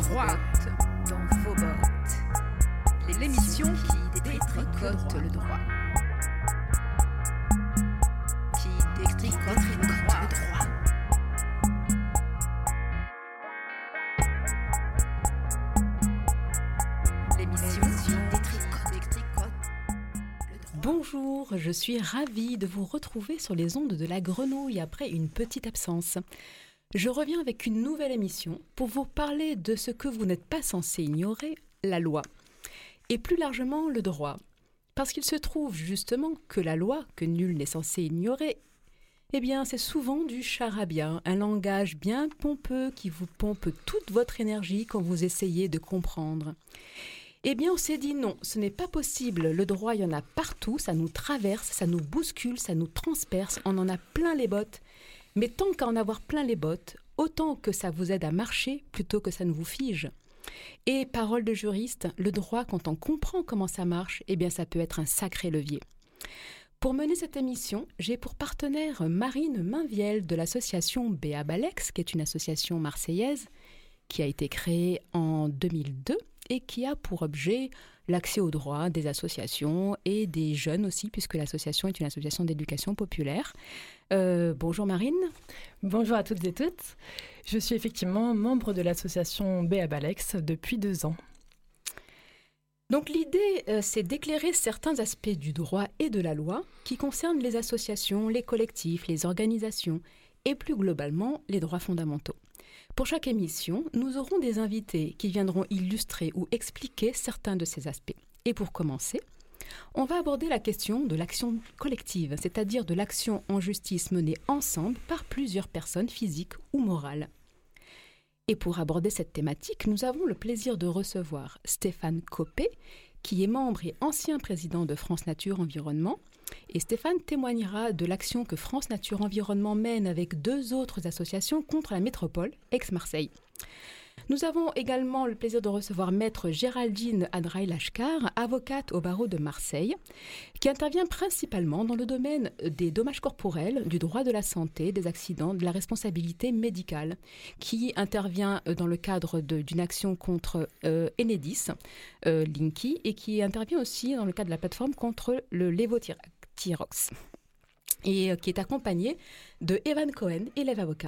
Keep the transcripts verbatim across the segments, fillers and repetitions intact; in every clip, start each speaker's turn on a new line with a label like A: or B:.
A: droite dans vos bottes. L'émission qui détricote le droit. Qui détricote le droit. L'émission qui détricote, détricote le droit.
B: Bonjour, je suis ravie de vous retrouver sur les ondes de la Grenouille après une petite absence. Je reviens avec une nouvelle émission pour vous parler de ce que vous n'êtes pas censé ignorer, la loi. Et plus largement, le droit. Parce qu'il se trouve justement que la loi, que nul n'est censé ignorer, eh bien c'est souvent du charabia, un langage bien pompeux qui vous pompe toute votre énergie quand vous essayez de comprendre. Eh bien on s'est dit non, ce n'est pas possible, le droit il y en a partout, ça nous traverse, ça nous bouscule, ça nous transperce, on en a plein les bottes. Mais tant qu'à en avoir plein les bottes, autant que ça vous aide à marcher plutôt que ça ne vous fige. Et parole de juriste, le droit, quand on comprend comment ça marche, eh bien ça peut être un sacré levier. Pour mener cette émission, j'ai pour partenaire Marine Mainviel de l'association Béabalex, qui est une association marseillaise qui a été créée en deux mille deux et qui a pour objet l'accès aux droits des associations et des jeunes aussi, puisque l'association est une association d'éducation populaire. Euh, bonjour Marine.
C: Bonjour à toutes et toutes. Je suis effectivement membre de l'association Béabalex depuis deux ans.
B: Donc l'idée, euh, c'est d'éclairer certains aspects du droit et de la loi qui concernent les associations, les collectifs, les organisations et plus globalement les droits fondamentaux. Pour chaque émission, nous aurons des invités qui viendront illustrer ou expliquer certains de ces aspects. Et pour commencer, on va aborder la question de l'action collective, c'est-à-dire de l'action en justice menée ensemble par plusieurs personnes physiques ou morales. Et pour aborder cette thématique, nous avons le plaisir de recevoir Stéphane Copé, qui est membre et ancien président de France Nature Environnement. Et Stéphane témoignera de l'action que France Nature Environnement mène avec deux autres associations contre la métropole, Aix-Marseille. Nous avons également le plaisir de recevoir Maître Géraldine Adraï-Lashkar, avocate au barreau de Marseille, qui intervient principalement dans le domaine des dommages corporels, du droit de la santé, des accidents, de la responsabilité médicale, qui intervient dans le cadre de, d'une action contre euh, Enedis, euh, Linky, et qui intervient aussi dans le cadre de la plateforme contre le lévothyrox, et euh, qui est accompagné de Evan Cohen, élève avocat.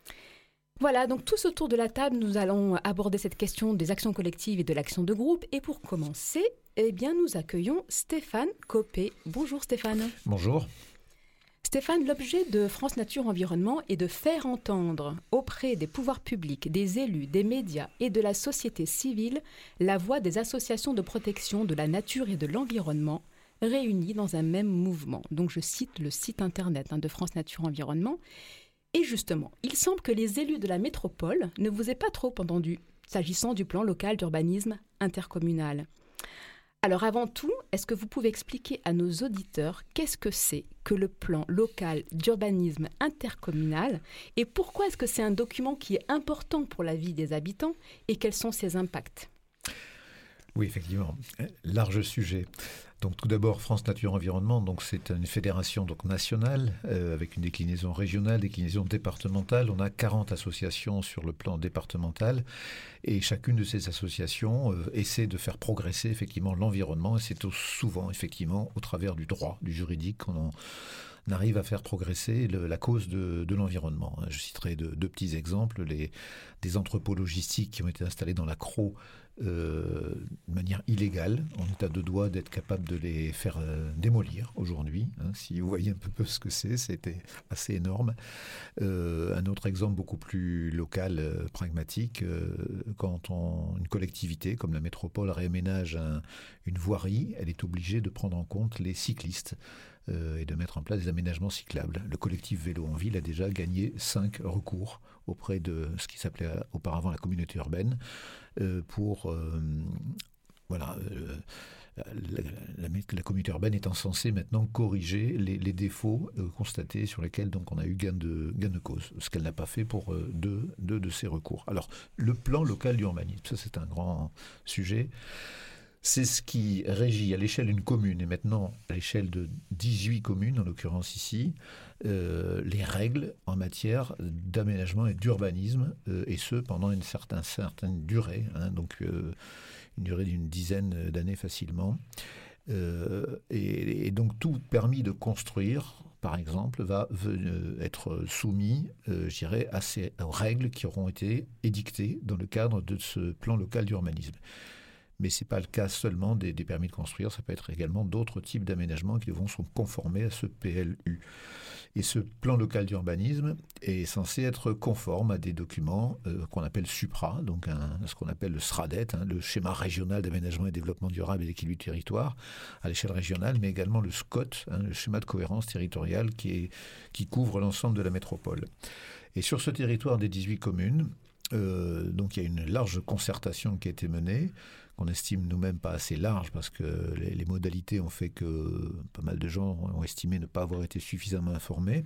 B: Voilà, donc tous autour de la table, nous allons aborder cette question des actions collectives et de l'action de groupe. Et pour commencer, eh bien, nous accueillons Stéphane Copé. Bonjour Stéphane.
D: Bonjour.
B: Stéphane, l'objet de France Nature Environnement est de faire entendre auprès des pouvoirs publics, des élus, des médias et de la société civile la voix des associations de protection de la nature et de l'environnement réunies dans un même mouvement. Donc je cite le site internet hein, de France Nature Environnement. Et justement, il semble que les élus de la métropole ne vous aient pas trop entendu, s'agissant du plan local d'urbanisme intercommunal. Alors avant tout, est-ce que vous pouvez expliquer à nos auditeurs qu'est-ce que c'est que le plan local d'urbanisme intercommunal et pourquoi est-ce que c'est un document qui est important pour la vie des habitants et quels sont ses impacts ?
D: Oui, effectivement, large sujet. Donc tout d'abord, France Nature Environnement, donc c'est une fédération donc nationale euh, avec une déclinaison régionale, déclinaison départementale. On a quarante associations sur le plan départemental et chacune de ces associations euh, essaie de faire progresser effectivement l'environnement et c'est au, souvent effectivement au travers du droit, du juridique qu'on en on arrive à faire progresser le, la cause de, de l'environnement. Je citerai deux, deux petits exemples, les, des entrepôts logistiques qui ont été installés dans la Crau euh, de manière illégale. On est à deux doigts d'être capable de les faire euh, démolir aujourd'hui. Hein, si vous voyez un peu, peu ce que c'est, c'était assez énorme. Euh, un autre exemple beaucoup plus local, euh, pragmatique, euh, quand on, une collectivité comme la métropole réaménage un, une voirie, elle est obligée de prendre en compte les cyclistes et de mettre en place des aménagements cyclables. Le collectif Vélo en Ville a déjà gagné cinq recours auprès de ce qui s'appelait auparavant la communauté urbaine euh, pour... Euh, voilà, euh, la, la, la communauté urbaine étant censée maintenant corriger les, les défauts euh, constatés sur lesquels donc, on a eu gain de, gain de cause, ce qu'elle n'a pas fait pour euh, deux, deux de ces recours. Alors, le plan local d'urbanisme, ça c'est un grand sujet. C'est ce qui régit à l'échelle d'une commune, et maintenant à l'échelle de dix-huit communes, en l'occurrence ici, euh, les règles en matière d'aménagement et d'urbanisme, euh, et ce pendant une certaine, certaine durée, hein, donc euh, une durée d'une dizaine d'années facilement. Euh, et, et donc tout permis de construire, par exemple, va euh, être soumis, euh, je dirais, à ces aux règles qui auront été édictées dans le cadre de ce plan local d'urbanisme. Mais ce n'est pas le cas seulement des, des permis de construire, ça peut être également d'autres types d'aménagements qui devront se conformer à ce P L U. Et ce plan local d'urbanisme est censé être conforme à des documents euh, qu'on appelle SUPRA, donc un, ce qu'on appelle le SRADET, hein, le schéma régional d'aménagement et développement durable et d'équilibre du territoire à l'échelle régionale, mais également le SCOT, hein, le schéma de cohérence territoriale qui, est, qui couvre l'ensemble de la métropole. Et sur ce territoire des dix-huit communes, euh, donc il y a une large concertation qui a été menée, qu'on estime nous-mêmes pas assez large parce que les, les modalités ont fait que pas mal de gens ont estimé ne pas avoir été suffisamment informés,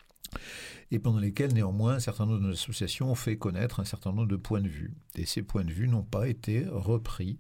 D: et pendant lesquels néanmoins un certain nombre d'associations ont fait connaître un certain nombre de points de vue. Et ces points de vue n'ont pas été repris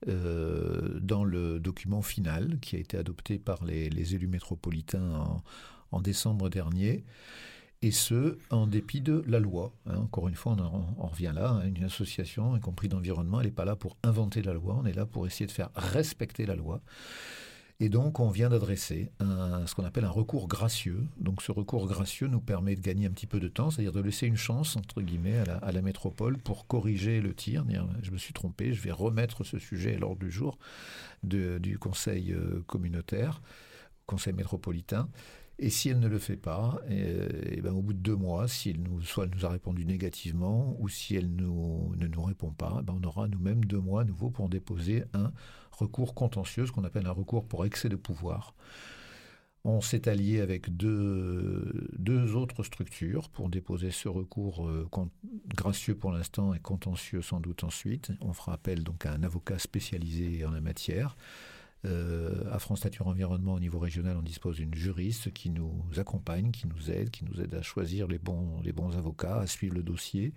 D: euh, dans le document final qui a été adopté par les, les élus métropolitains en, en décembre dernier. Et ce, en dépit de la loi. Hein, encore une fois, on, en, on revient là. Hein, une association, y compris d'environnement, elle n'est pas là pour inventer la loi. On est là pour essayer de faire respecter la loi. Et donc, on vient d'adresser un, ce qu'on appelle un recours gracieux. Donc, ce recours gracieux nous permet de gagner un petit peu de temps, c'est-à-dire de laisser une chance, entre guillemets, à la, à la métropole pour corriger le tir. Dire, je me suis trompé, je vais remettre ce sujet à l'ordre du jour de, du conseil euh, communautaire, conseil métropolitain. Et si elle ne le fait pas, et, et ben au bout de deux mois, si elle nous, soit elle nous a répondu négativement, ou si elle nous, ne nous répond pas, ben on aura nous-mêmes deux mois à nouveau pour déposer un recours contentieux, ce qu'on appelle un recours pour excès de pouvoir. On s'est allié avec deux, deux autres structures pour déposer ce recours euh, con, gracieux pour l'instant et contentieux sans doute ensuite. On fera appel donc à un avocat spécialisé en la matière. Euh, à France Nature Environnement, au niveau régional, on dispose d'une juriste qui nous accompagne, qui nous aide, qui nous aide à choisir les bons, les bons avocats, à suivre le dossier.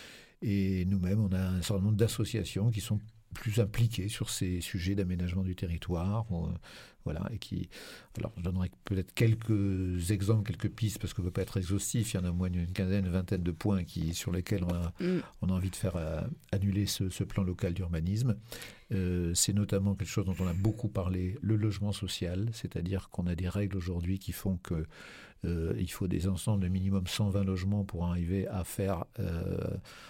D: Et nous-mêmes, on a un certain nombre d'associations qui sont plus impliquées sur ces sujets d'aménagement du territoire. Ou, voilà, et qui, alors, je donnerai peut-être quelques exemples, quelques pistes, parce qu'on ne peut pas être exhaustif. Il y en a au moins une quinzaine, une vingtaine de points qui, sur lesquels on a, mm. on a envie de faire euh, annuler ce, ce plan local d'urbanisme. Euh, c'est notamment quelque chose dont on a beaucoup parlé, le logement social, c'est-à-dire qu'on a des règles aujourd'hui qui font que euh, il faut des ensembles de minimum cent vingt logements pour arriver à faire euh,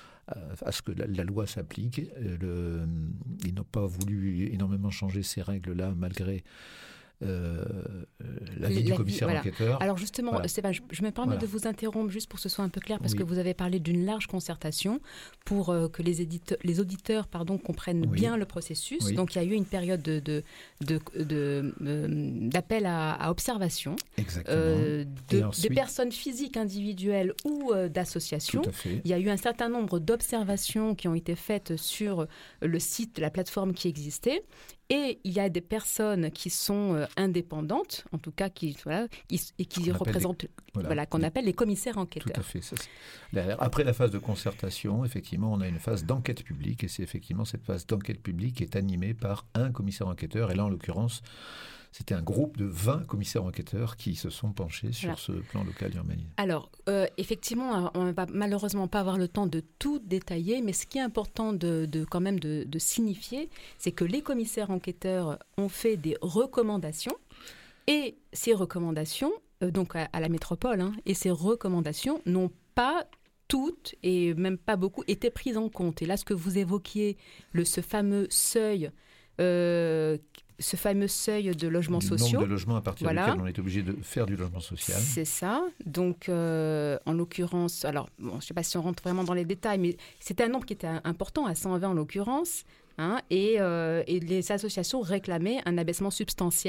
D: à ce que la, la loi s'applique. Le, ils n'ont pas voulu énormément changer ces règles-là malgré Euh, l'avis du commissaire
B: voilà.
D: enquêteur.
B: Alors justement, voilà. Stéphane, je, je me permets voilà. de vous interrompre juste pour que ce soit un peu clair, parce oui. que vous avez parlé d'une large concertation pour euh, que les, éditeurs, les auditeurs pardon, comprennent oui. bien le processus. Oui. Donc il y a eu une période de, de, de, de, de, euh, d'appel à, à observation euh, de, ensuite... des personnes physiques individuelles ou euh, d'associations. Il y a eu un certain nombre d'observations qui ont été faites sur le site, la plateforme qui existait. Et il y a des personnes qui sont euh, indépendantes, en tout cas, qui, voilà, qui, et qui représentent, les, voilà, voilà, qu'on appelle les commissaires enquêteurs.
D: Tout à fait. Ça, après la phase de concertation, effectivement, on a une phase d'enquête publique, et c'est effectivement cette phase d'enquête publique qui est animée par un commissaire enquêteur, et là, en l'occurrence, c'était un groupe de vingt commissaires enquêteurs qui se sont penchés sur voilà. ce plan local d'urbanisme.
B: Alors, euh, effectivement, on ne va malheureusement pas avoir le temps de tout détailler, mais ce qui est important de, de, quand même de, de signifier, c'est que les commissaires enquêteurs ont fait des recommandations, et ces recommandations, euh, donc à, à la métropole, hein, et ces recommandations n'ont pas toutes, et même pas beaucoup, été prises en compte. Et là, ce que vous évoquiez, le, ce fameux seuil... Euh, ce fameux seuil de logements
D: du
B: sociaux.
D: Nombre de logements à partir
B: voilà.
D: duquel on est obligé de faire du logement social.
B: C'est ça. Donc, euh, en l'occurrence, alors, bon, je ne sais pas si on rentre vraiment dans les détails, mais c'était un nombre qui était important, à cent vingt en l'occurrence, hein, et, euh, et les associations réclamaient un abaissement substantiel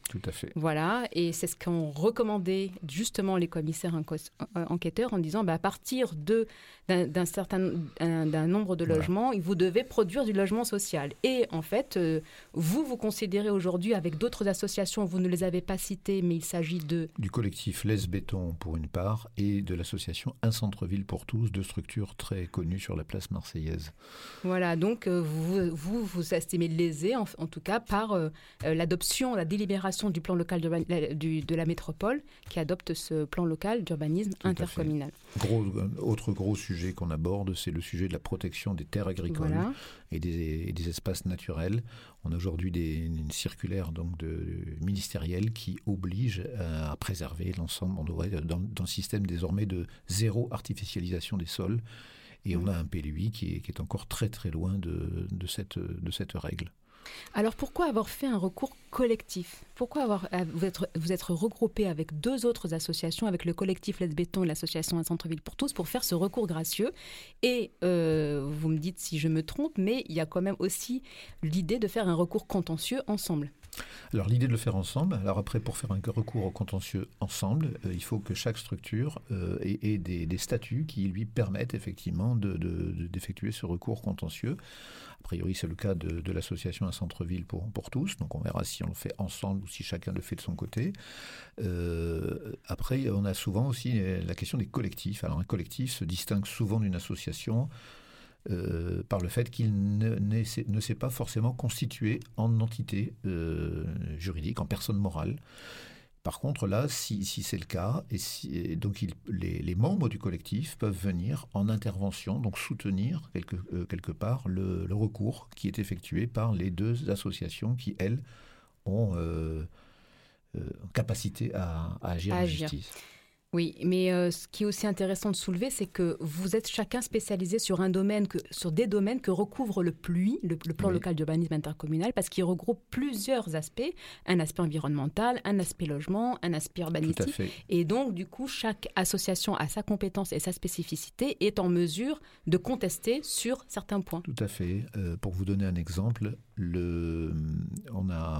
D: Tout à fait.
B: Voilà, et c'est ce qu'ont recommandé justement les commissaires enco- enquêteurs en disant bah, à partir de, d'un, d'un certain un, d'un nombre de logements, voilà. vous devez produire du logement social. Et en fait, euh, vous, vous considérez aujourd'hui avec d'autres associations, vous ne les avez pas citées, mais il s'agit de...
D: Du collectif Les Béton pour une part et de l'association Un Centre-Ville pour tous, deux structures très connues sur la place marseillaise.
B: Voilà, donc euh, vous, vous vous estimez lésé en, en tout cas par euh, l'adoption, la délibération du plan local du, de la métropole qui adopte ce plan local d'urbanisme Tout intercommunal.
D: Gros, autre gros sujet qu'on aborde, c'est le sujet de la protection des terres agricoles voilà. et, des, et des espaces naturels. On a aujourd'hui des, une circulaire donc de, ministérielle qui oblige à, à préserver l'ensemble. On devrait être dans, dans le système désormais de zéro artificialisation des sols. Et mmh. on a un P L U I qui est, qui est encore très très loin de, de, cette, de cette règle.
B: Alors pourquoi avoir fait un recours collectif ? Pourquoi avoir, vous être, vous être regroupé avec deux autres associations, avec le collectif Les Béton et l'association Un Centre-Ville pour tous, pour faire ce recours gracieux ? Et euh, vous me dites si je me trompe, mais il y a quand même aussi l'idée de faire un recours contentieux ensemble.
D: Alors l'idée de le faire ensemble, alors après pour faire un recours au contentieux ensemble, euh, il faut que chaque structure euh, ait, ait des, des statuts qui lui permettent effectivement de, de, de, d'effectuer ce recours contentieux. A priori c'est le cas de, de l'association Un Centre-Ville pour, pour tous, donc on verra si on le fait ensemble ou si chacun le fait de son côté. Euh, après on a souvent aussi la question des collectifs. Alors un collectif se distingue souvent d'une association Euh, par le fait qu'il ne, ne, ne s'est pas forcément constitué en entité euh, juridique, en personne morale. Par contre, là, si, si c'est le cas, et si, et donc il, les, les membres du collectif peuvent venir en intervention, donc soutenir quelque, euh, quelque part le, le recours qui est effectué par les deux associations qui, elles, ont euh, euh, capacité à, à agir à en agir. justice.
B: Oui, mais euh, ce qui est aussi intéressant de soulever, c'est que vous êtes chacun spécialisé sur un domaine, que, sur des domaines que recouvre le P L U I, le, le plan oui. local d'urbanisme intercommunal, parce qu'il regroupe plusieurs aspects, un aspect environnemental, un aspect logement, un aspect urbanistique. Et donc, du coup, chaque association a sa compétence et sa spécificité, est en mesure de contester sur certains points.
D: Tout à fait. Euh, pour vous donner un exemple, le, on a...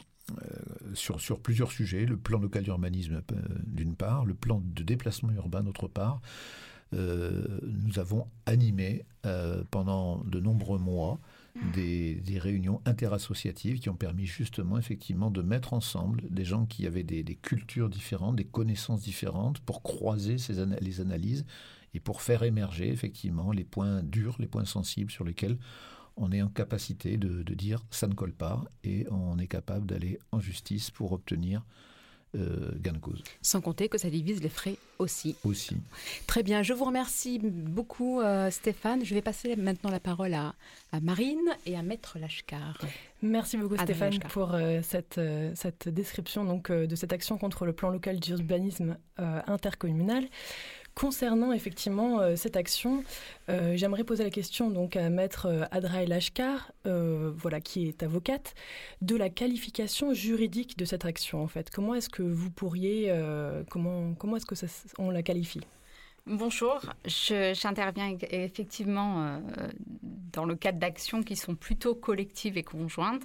D: Euh, sur, sur plusieurs sujets, le plan local d'urbanisme euh, d'une part, le plan de déplacement urbain d'autre part. Euh, nous avons animé euh, pendant de nombreux mois des, des réunions interassociatives qui ont permis justement effectivement de mettre ensemble des gens qui avaient des, des cultures différentes, des connaissances différentes pour croiser ces ana- les analyses et pour faire émerger effectivement les points durs, les points sensibles sur lesquels on est en capacité de, de dire ça ne colle pas et on est capable d'aller en justice pour obtenir euh, gain de cause.
B: Sans compter que ça divise les frais aussi.
D: Aussi.
B: Très bien, je vous remercie beaucoup euh, Stéphane. Je vais passer maintenant la parole à, à Marine et à Maître Lashkar.
C: Merci beaucoup Adrien Stéphane Lashkar. pour euh, cette, euh, cette description donc, euh, de cette action contre le plan local d'urbanisme euh, intercommunal. Concernant effectivement euh, cette action, euh, j'aimerais poser la question donc à Maître euh, Adrien Lashkar, euh, voilà, qui est avocate, de la qualification juridique de cette action en fait. Comment est-ce que vous pourriez, euh, comment, comment est-ce que ça, on la qualifie ?
E: Bonjour, je, j'interviens effectivement euh, dans le cadre d'actions qui sont plutôt collectives et conjointes.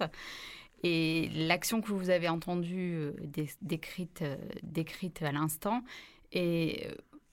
E: Et l'action que vous avez entendue euh, dé- décrite, euh, décrite à l'instant est... Euh,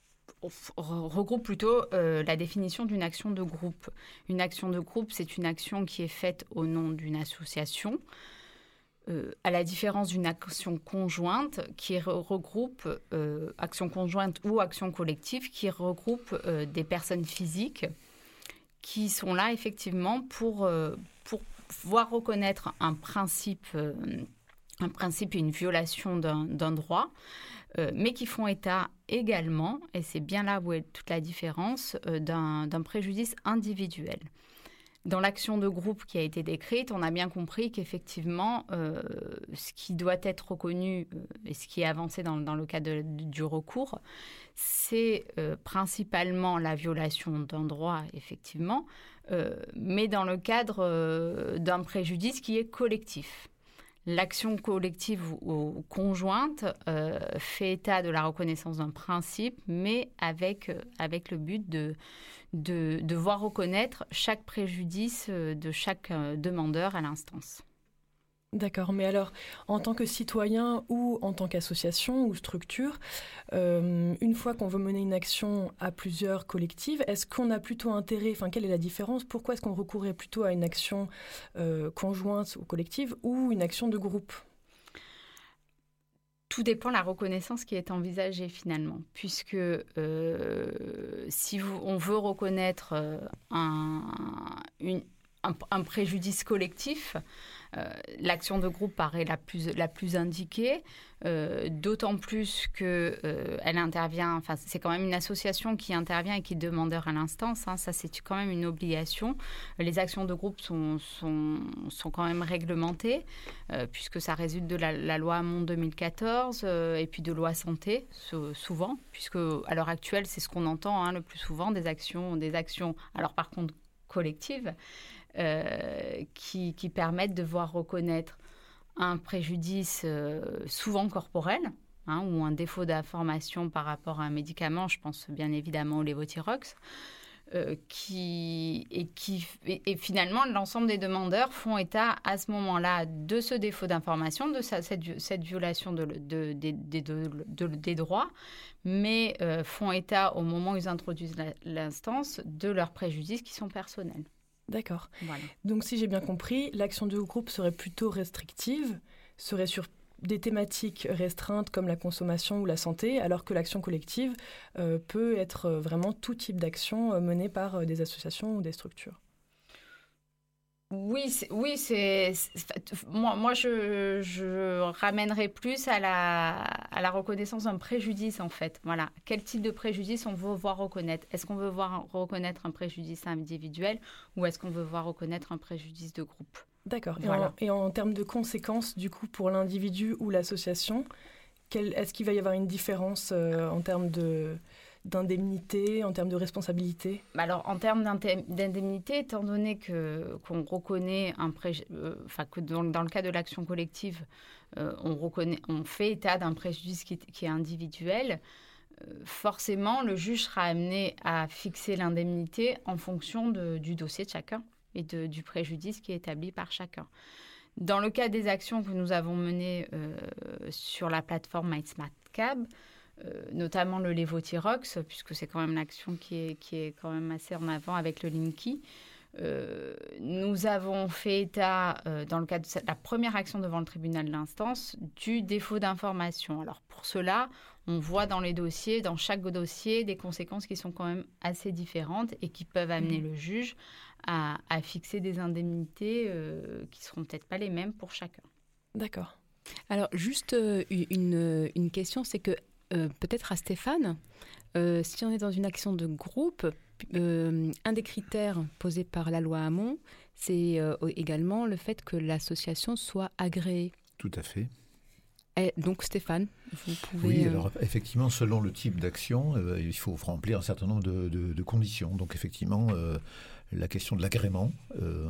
E: regroupe plutôt euh, la définition d'une action de groupe. Une action de groupe, c'est une action qui est faite au nom d'une association, euh, à la différence d'une action conjointe qui re- regroupe, euh, action conjointe ou action collective, qui regroupe euh, des personnes physiques qui sont là effectivement pour, euh, pour pouvoir reconnaître un principe, euh, un principe et une violation d'un, d'un droit, Euh, mais qui font état également, et c'est bien là où est toute la différence, euh, d'un, d'un préjudice individuel. Dans l'action de groupe qui a été décrite, on a bien compris qu'effectivement, euh, ce qui doit être reconnu euh, et ce qui est avancé dans, dans le cadre de, du recours, c'est euh, principalement la violation d'un droit, effectivement, euh, mais dans le cadre euh, d'un préjudice qui est collectif. L'action collective ou conjointe euh, fait état de la reconnaissance d'un principe, mais avec, euh, avec le but de, de, de voir reconnaître chaque préjudice de chaque euh, demandeur à l'instance.
C: D'accord, mais alors, en tant que citoyen ou en tant qu'association ou structure, euh, une fois qu'on veut mener une action à plusieurs collectives, est-ce qu'on a plutôt intérêt, enfin, quelle est la différence? Pourquoi est-ce qu'on recourrait plutôt à une action euh, conjointe ou collective ou une action de groupe?
E: Tout dépend de la reconnaissance qui est envisagée finalement, puisque euh, si vous, on veut reconnaître un, une, un, un préjudice collectif, Euh, l'action de groupe paraît la plus, la plus indiquée, euh, d'autant plus qu'elle euh, intervient, enfin c'est quand même une association qui intervient et qui est demandeur à l'instance, hein, ça c'est quand même une obligation. Les actions de groupe sont, sont, sont quand même réglementées, euh, puisque ça résulte de la, la loi Hamon deux mille quatorze euh, et puis de loi santé, souvent, puisque à l'heure actuelle c'est ce qu'on entend hein, le plus souvent, des actions, des actions, alors par contre collectives, Euh, qui, qui permettent de voir reconnaître un préjudice euh, souvent corporel hein, ou un défaut d'information par rapport à un médicament, je pense bien évidemment au lévothyrox, euh, qui, et, qui, et, et finalement l'ensemble des demandeurs font état à ce moment-là de ce défaut d'information, de sa, cette, cette violation de, de, de, de, de, de, des droits, mais euh, font état au moment où ils introduisent la, l'instance de leurs préjudices qui sont personnels.
C: D'accord.
E: Voilà.
C: Donc, si j'ai bien compris, l'action de groupe serait plutôt restrictive, serait sur des thématiques restreintes comme la consommation ou la santé, alors que l'action collective euh, peut être vraiment tout type d'action euh, menée par euh, des associations ou des structures.
E: Oui, c'est, oui, c'est, c'est moi, moi je, je ramènerais plus à la, à la reconnaissance d'un préjudice en fait. Voilà, quel type de préjudice on veut voir reconnaître? Est-ce qu'on veut voir reconnaître un préjudice individuel ou est-ce qu'on veut voir reconnaître un préjudice de groupe?
C: D'accord.
E: Voilà.
C: Et, en, et en termes de conséquences, du coup, pour l'individu ou l'association, quel, est-ce qu'il va y avoir une différence euh, en termes de d'indemnité, en termes de responsabilité?
E: Alors, en termes d'indemnité, étant donné que, qu'on reconnaît un préjudice, euh, enfin, que dans, dans le cas de l'action collective, euh, on, reconnaît, on fait état d'un préjudice qui, qui est individuel, euh, forcément, le juge sera amené à fixer l'indemnité en fonction de, du dossier de chacun et de, du préjudice qui est établi par chacun. Dans le cas des actions que nous avons menées euh, sur la plateforme MySmartCab, Euh, notamment le lévothyrox, puisque c'est quand même l'action qui est, qui est quand même assez en avant avec le Linky. Euh, nous avons fait état, euh, dans le cadre de cette, la première action devant le tribunal de l'instance, du défaut d'information. Alors pour cela, on voit dans les dossiers, dans chaque dossier, des conséquences qui sont quand même assez différentes et qui peuvent amener mmh. le juge à, à fixer des indemnités euh, qui ne seront peut-être pas les mêmes pour chacun.
C: D'accord.
B: Alors juste euh, une, une question, c'est que Euh, peut-être à Stéphane, euh, si on est dans une action de groupe, euh, un des critères posés par la loi Hamon, c'est euh, également le fait que l'association soit agréée.
D: Tout à fait.
B: Et donc Stéphane, vous pouvez...
D: Oui,
B: euh...
D: alors effectivement, selon le type d'action, euh, il faut remplir un certain nombre de, de, de conditions. Donc effectivement, euh, la question de l'agrément, euh,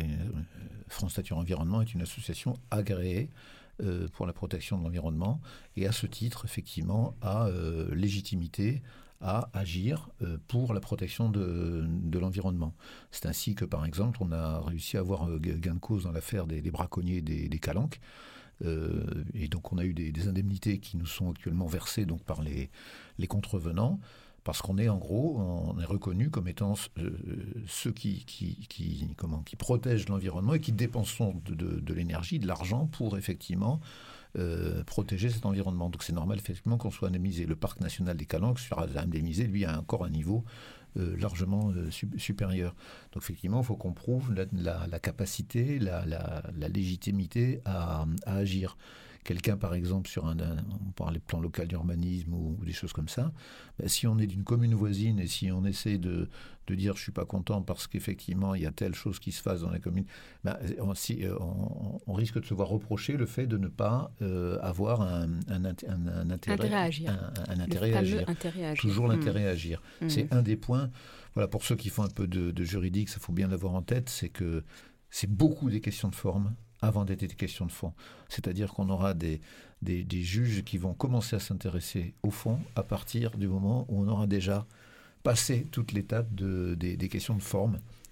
D: France Nature Environnement est une association agréée Euh, pour la protection de l'environnement et à ce titre, effectivement, a euh, légitimité à agir euh, pour la protection de, de l'environnement. C'est ainsi que, par exemple, on a réussi à avoir euh, gain de cause dans l'affaire des, des braconniers des, des calanques. Euh, et donc, on a eu des, des indemnités qui nous sont actuellement versées donc, par les, les contrevenants, parce qu'on est en gros, on est reconnu comme étant euh, ceux qui, qui, qui, comment, qui protègent l'environnement et qui dépensent de, de, de l'énergie, de l'argent pour effectivement euh, protéger cet environnement. Donc c'est normal effectivement qu'on soit indemnisé. Le parc national des Calanques sera indemnisé, lui, a encore un niveau euh, largement euh, su- supérieur. Donc effectivement, il faut qu'on prouve la, la, la capacité, la, la, la légitimité à, à agir. Quelqu'un, par exemple, sur un, un on parle des plans locaux d'urbanisme ou, ou des choses comme ça, ben, si on est d'une commune voisine et si on essaie de, de dire je ne suis pas content parce qu'effectivement il y a telle chose qui se fasse dans la commune, ben, on, si, on, on risque de se voir reprocher le fait de ne pas euh, avoir un, un, un, un intérêt,
B: intérêt à agir.
D: Un, un intérêt à agir.
B: Intérêt à agir.
D: Toujours
B: mmh.
D: l'intérêt à agir. Mmh. C'est un des points, voilà, pour ceux qui font un peu de, de juridique, ça faut bien l'avoir en tête, c'est que c'est beaucoup des questions de forme avant d'être des questions de fond. C'est-à-dire qu'on aura des, des, des juges qui vont commencer à s'intéresser au fond à partir du moment où on aura déjà passé toute l'étape de, des, des questions de forme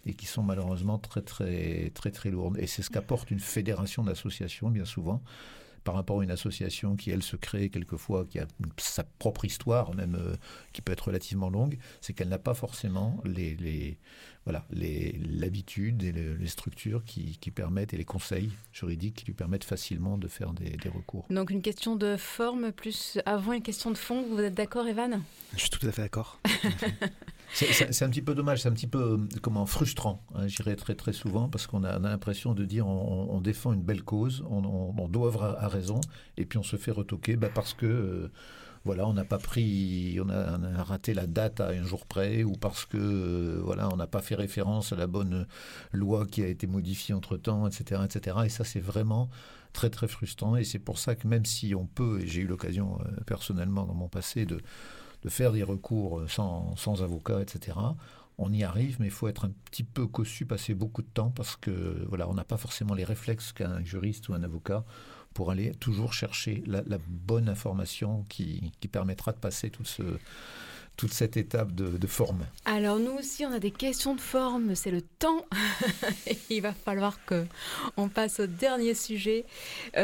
D: et qui sont malheureusement très très très très lourdes. Et c'est ce qu'apporte une fédération d'associations bien souvent, par rapport à une association qui, elle, se crée quelquefois, qui a sa propre histoire, même euh, qui peut être relativement longue, c'est qu'elle n'a pas forcément les, les, voilà, les, l'habitude et les, les structures qui, qui permettent, et les conseils juridiques qui lui permettent facilement de faire des, des recours.
B: Donc une question de forme plus avant une question de fond, vous êtes d'accord, Evan ?
F: Je suis tout à fait d'accord.
D: C'est, c'est, c'est un petit peu dommage, c'est un petit peu comment, frustrant, hein, je dirais très, très souvent, parce qu'on a, on a l'impression de dire on, on défend une belle cause, on, on, on doit avoir à raison, et puis on se fait retoquer bah, parce que euh, voilà, on n'a pas pris, on a, on a raté la date à un jour près, ou parce que euh, voilà, on n'a pas fait référence à la bonne loi qui a été modifiée entre-temps, et cetera, et cetera. Et ça, c'est vraiment très, très frustrant, et c'est pour ça que même si on peut, et j'ai eu l'occasion euh, personnellement dans mon passé de de faire des recours sans, sans avocat, et cetera. On y arrive, mais il faut être un petit peu cossu, passer beaucoup de temps, parce que voilà, on n'a pas forcément les réflexes qu'un juriste ou un avocat pour aller toujours chercher la, la bonne information qui, qui permettra de passer tout ce, toute cette étape de, de forme.
B: Alors nous aussi, on a des questions de forme, c'est le temps. Il va falloir qu'on passe au dernier sujet. Euh,